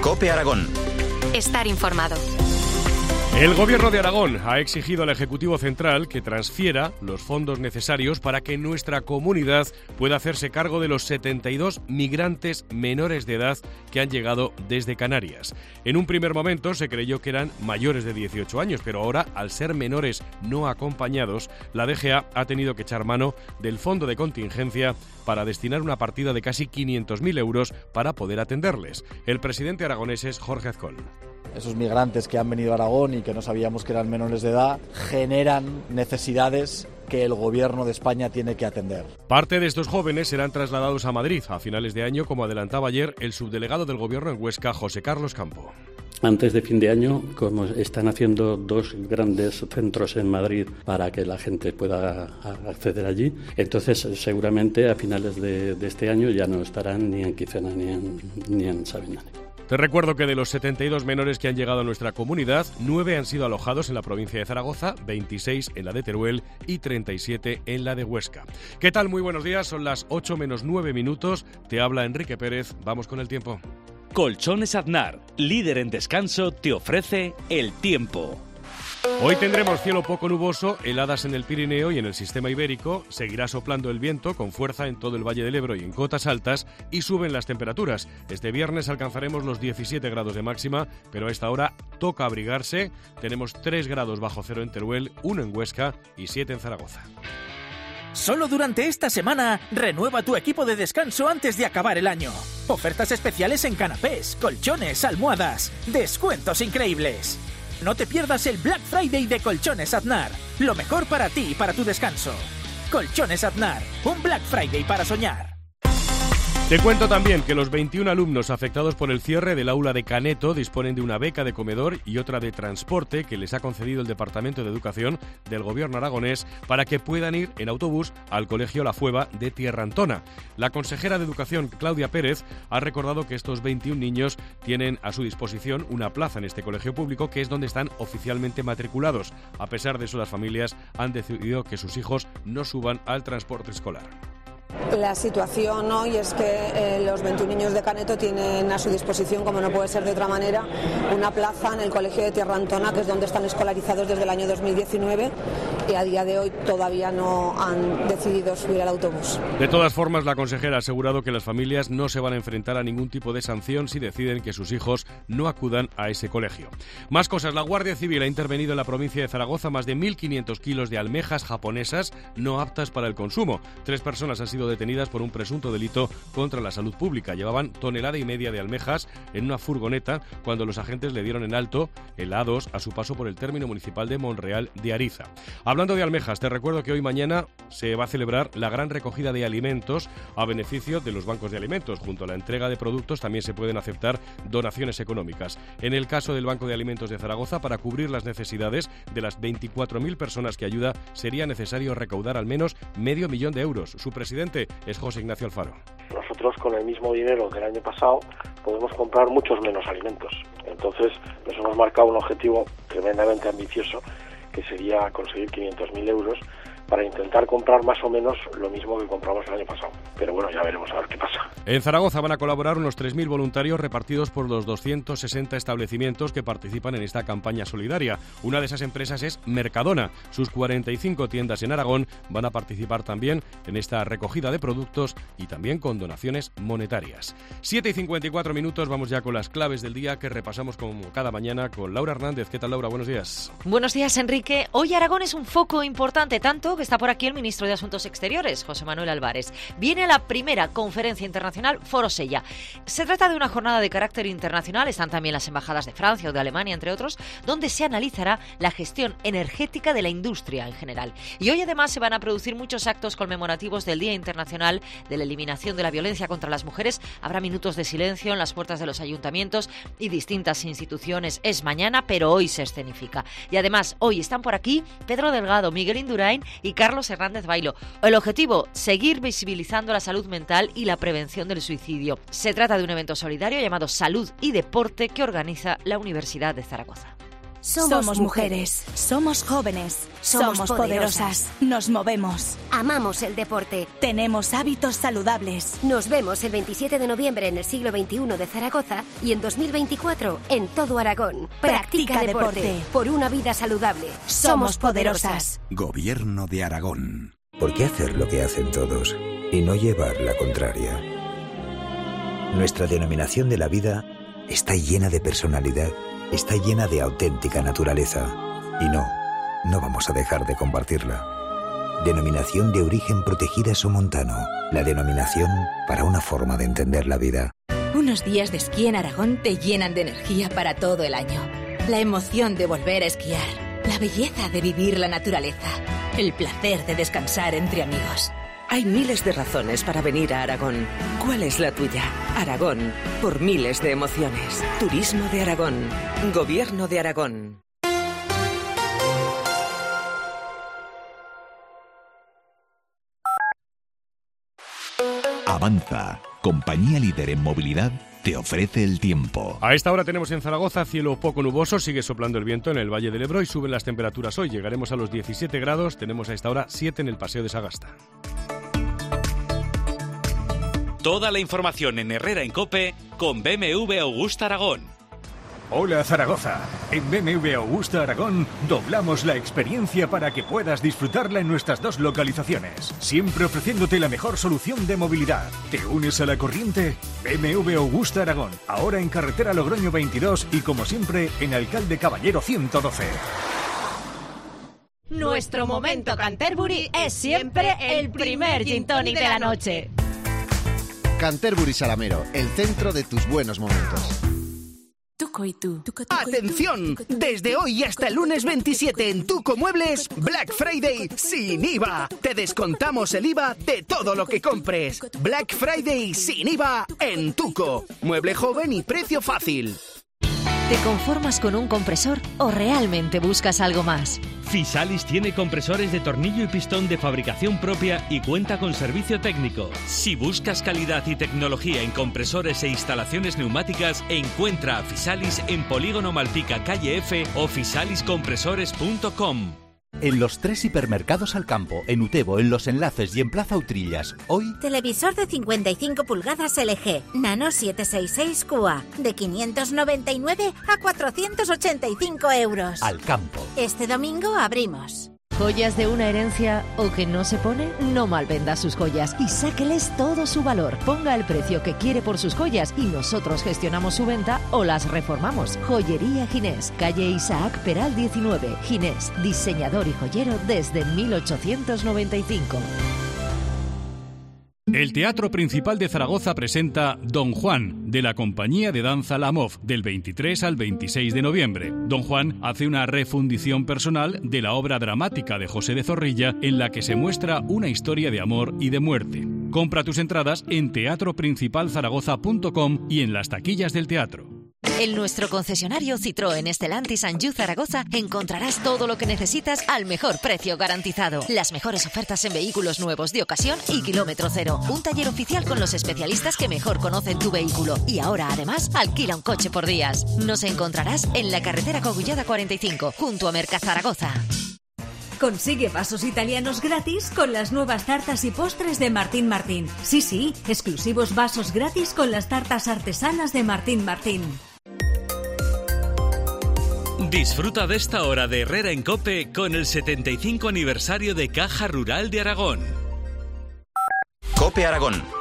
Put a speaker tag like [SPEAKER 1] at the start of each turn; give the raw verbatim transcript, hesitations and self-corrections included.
[SPEAKER 1] COPE Aragón.
[SPEAKER 2] Estar informado.
[SPEAKER 3] El Gobierno de Aragón ha exigido al Ejecutivo Central que transfiera los fondos necesarios para que nuestra comunidad pueda hacerse cargo de los setenta y dos migrantes menores de edad que han llegado desde Canarias. En un primer momento se creyó que eran mayores de dieciocho años, pero ahora, al ser menores no acompañados, la D G A ha tenido que echar mano del fondo de contingencia para destinar una partida de casi quinientos mil euros para poder atenderles. El presidente aragonés es Jorge Azcón.
[SPEAKER 4] Esos migrantes que han venido a Aragón y que no sabíamos que eran menores de edad generan necesidades que el Gobierno de España tiene que atender.
[SPEAKER 3] Parte de estos jóvenes serán trasladados a Madrid a finales de año, como adelantaba ayer el subdelegado del Gobierno en Huesca, José Carlos Campo.
[SPEAKER 5] Antes de fin de año, como están haciendo dos grandes centros en Madrid para que la gente pueda acceder allí, entonces seguramente a finales de, de este año ya no estarán ni en Quicena ni en, ni en Sabiñánigo.
[SPEAKER 3] Te recuerdo que de los setenta y dos menores que han llegado a nuestra comunidad, nueve han sido alojados en la provincia de Zaragoza, veintiséis en la de Teruel y treinta y siete en la de Huesca. ¿Qué tal? Muy buenos días, son las ocho menos nueve minutos. Te habla Enrique Pérez, vamos con el tiempo.
[SPEAKER 6] Colchones Aznar, líder en descanso, te ofrece el tiempo.
[SPEAKER 3] Hoy tendremos cielo poco nuboso, heladas en el Pirineo y en el sistema ibérico, seguirá soplando el viento con fuerza en todo el Valle del Ebro y en cotas altas y suben las temperaturas. Este viernes alcanzaremos los diecisiete grados de máxima, pero a esta hora toca abrigarse. Tenemos tres grados bajo cero en Teruel, uno en Huesca y siete en Zaragoza.
[SPEAKER 7] Solo durante esta semana, renueva tu equipo de descanso antes de acabar el año. Ofertas especiales en canapés, colchones, almohadas, descuentos increíbles. No te pierdas el Black Friday de Colchones Aznar. Lo mejor para ti y para tu descanso. Colchones Aznar, un Black Friday para soñar.
[SPEAKER 3] Te cuento también que los veintiún alumnos afectados por el cierre del aula de Caneto disponen de una beca de comedor y otra de transporte que les ha concedido el Departamento de Educación del Gobierno aragonés para que puedan ir en autobús al Colegio La Fueva de Tierrantona. La consejera de Educación, Claudia Pérez, ha recordado que estos veintiún niños tienen a su disposición una plaza en este colegio público, que es donde están oficialmente matriculados. A pesar de eso, las familias han decidido que sus hijos no suban al transporte escolar.
[SPEAKER 8] La situación hoy es que eh, los veintiún niños de Caneto tienen a su disposición, como no puede ser de otra manera, una plaza en el Colegio de Tierrantona, que es donde están escolarizados desde el año dos mil diecinueve, y a día de hoy todavía no han decidido subir al autobús.
[SPEAKER 3] De todas formas, la consejera ha asegurado que las familias no se van a enfrentar a ningún tipo de sanción si deciden que sus hijos no acudan a ese colegio. Más cosas. La Guardia Civil ha intervenido en la provincia de Zaragoza más de mil quinientos kilos de almejas japonesas no aptas para el consumo. Tres personas han sido detenidas por un presunto delito contra la salud pública. Llevaban tonelada y media de almejas en una furgoneta cuando los agentes le dieron en alto helados a su paso por el término municipal de Monreal de Ariza. Hablando de almejas, te recuerdo que hoy mañana se va a celebrar la gran recogida de alimentos a beneficio de los bancos de alimentos. Junto a la entrega de productos también se pueden aceptar donaciones económicas. En el caso del Banco de Alimentos de Zaragoza, para cubrir las necesidades de las veinticuatro mil personas que ayuda, sería necesario recaudar al menos medio millón de euros. Su presidente es José Ignacio Alfaro.
[SPEAKER 9] Nosotros con el mismo dinero del año pasado podemos comprar muchos menos alimentos. Entonces nos hemos marcado un objetivo tremendamente ambicioso, que sería conseguir quinientos mil euros para intentar comprar más o menos lo mismo que compramos el año pasado. Pero bueno, ya veremos a ver qué pasa.
[SPEAKER 3] En Zaragoza van a colaborar unos tres mil voluntarios repartidos por los doscientos sesenta establecimientos que participan en esta campaña solidaria. Una de esas empresas es Mercadona. Sus cuarenta y cinco tiendas en Aragón van a participar también en esta recogida de productos y también con donaciones monetarias. siete y cincuenta y cuatro minutos, vamos ya con las claves del día que repasamos como cada mañana con Laura Hernández. ¿Qué tal, Laura? Buenos días.
[SPEAKER 10] Buenos días, Enrique. Hoy Aragón es un foco importante, tanto que está por aquí el ministro de Asuntos Exteriores, José Manuel Álvarez. Viene a la primera conferencia internacional Foro Sella. Se trata de una jornada de carácter internacional, están también las embajadas de Francia o de Alemania, entre otros, donde se analizará la gestión energética de la industria en general. Y hoy además se van a producir muchos actos conmemorativos del Día Internacional de la Eliminación de la Violencia contra las Mujeres. Habrá minutos de silencio en las puertas de los ayuntamientos y distintas instituciones. Es mañana, pero hoy se escenifica. Y además, hoy están por aquí Pedro Delgado, Miguel Indurain y Carlos Hernández Bailo. El objetivo, seguir visibilizando la salud mental y la prevención del suicidio. Se trata de un evento solidario llamado Salud y Deporte que organiza la Universidad de Zaragoza.
[SPEAKER 1] Somos, Somos mujeres. Somos jóvenes. Somos, Somos poderosas. poderosas. Nos movemos.
[SPEAKER 11] Amamos el deporte.
[SPEAKER 1] Tenemos hábitos saludables.
[SPEAKER 11] Nos vemos el veintisiete de noviembre en el siglo veintiuno de Zaragoza y en dos mil veinticuatro en todo Aragón. Practica, Practica deporte, deporte por una vida saludable.
[SPEAKER 1] Somos poderosas.
[SPEAKER 12] Gobierno de Aragón. ¿Por qué hacer lo que hacen todos y no llevar la contraria? Nuestra denominación de la vida está llena de personalidad. Está llena de auténtica naturaleza. Y no, no vamos a dejar de compartirla. Denominación de origen protegida Somontano. La denominación para una forma de entender la vida.
[SPEAKER 13] Unos días de esquí en Aragón te llenan de energía para todo el año. La emoción de volver a esquiar. La belleza de vivir la naturaleza. El placer de descansar entre amigos.
[SPEAKER 14] Hay miles de razones para venir a Aragón. ¿Cuál es la tuya? Aragón, por miles de emociones. Turismo de Aragón. Gobierno de Aragón.
[SPEAKER 15] Avanza, compañía líder en movilidad, te ofrece el tiempo.
[SPEAKER 3] A esta hora tenemos en Zaragoza cielo poco nuboso, sigue soplando el viento en el Valle del Ebro y suben las temperaturas hoy. Llegaremos a los diecisiete grados, tenemos a esta hora siete en el Paseo de Sagasta.
[SPEAKER 6] Toda la información en Herrera en COPE con B M W Augusta Aragón.
[SPEAKER 16] Hola Zaragoza, en B M W Augusta Aragón doblamos la experiencia para que puedas disfrutarla en nuestras dos localizaciones, siempre ofreciéndote la mejor solución de movilidad. ¿Te unes a la corriente? B M W Augusta Aragón, ahora en carretera Logroño veintidós y como siempre en Alcalde Caballero ciento doce.
[SPEAKER 10] Nuestro momento Canterbury es siempre el primer gin tonic de la noche.
[SPEAKER 17] Canterbury Salamero, el centro de tus buenos momentos.
[SPEAKER 18] Tuco y tú. ¡Atención! Desde hoy hasta el lunes veintisiete en Tuco Muebles, Black Friday sin I V A. Te descontamos el I V A de todo lo que compres. Black Friday sin I V A en Tuco. Mueble joven y precio fácil.
[SPEAKER 10] ¿Te conformas con un compresor o realmente buscas algo más?
[SPEAKER 6] Fisalis tiene compresores de tornillo y pistón de fabricación propia y cuenta con servicio técnico. Si buscas calidad y tecnología en compresores e instalaciones neumáticas, encuentra a Fisalis en Polígono Malpica, calle F o fisalis compresores punto com.
[SPEAKER 19] En los tres hipermercados Al Campo, en Utebo, en Los Enlaces y en Plaza Utrillas, hoy...
[SPEAKER 20] Televisor de cincuenta y cinco pulgadas L G, Nano setecientos sesenta y seis Q A, de quinientos noventa y nueve a cuatrocientos ochenta y cinco euros.
[SPEAKER 19] Al Campo.
[SPEAKER 20] Este domingo abrimos.
[SPEAKER 10] ¿Joyas de una herencia o que no se pone? No malvenda sus joyas y sáqueles todo su valor. Ponga el precio que quiere por sus joyas y nosotros gestionamos su venta o las reformamos. Joyería Ginés, calle Isaac Peral diecinueve. Ginés, diseñador y joyero desde mil ochocientos noventa y cinco.
[SPEAKER 3] El Teatro Principal de Zaragoza presenta Don Juan, de la compañía de danza La Mof, del veintitrés al veintiséis de noviembre. Don Juan hace una refundición personal de la obra dramática de José de Zorrilla, en la que se muestra una historia de amor y de muerte. Compra tus entradas en teatro principal zaragoza punto com y en las taquillas del teatro.
[SPEAKER 10] En nuestro concesionario Citroën Stellantis Anjou Zaragoza encontrarás todo lo que necesitas al mejor precio garantizado. Las mejores ofertas en vehículos nuevos de ocasión y kilómetro cero. Un taller oficial con los especialistas que mejor conocen tu vehículo. Y ahora, además, alquila un coche por días. Nos encontrarás en la carretera Cogullada cuarenta y cinco, junto a Merca Zaragoza.
[SPEAKER 21] Consigue vasos italianos gratis con las nuevas tartas y postres de Martín Martín. Sí, sí, exclusivos vasos gratis con las tartas artesanas de Martín Martín.
[SPEAKER 6] Disfruta de esta hora de Herrera en COPE con el setenta y cinco aniversario de Caja Rural de Aragón.
[SPEAKER 22] COPE Aragón,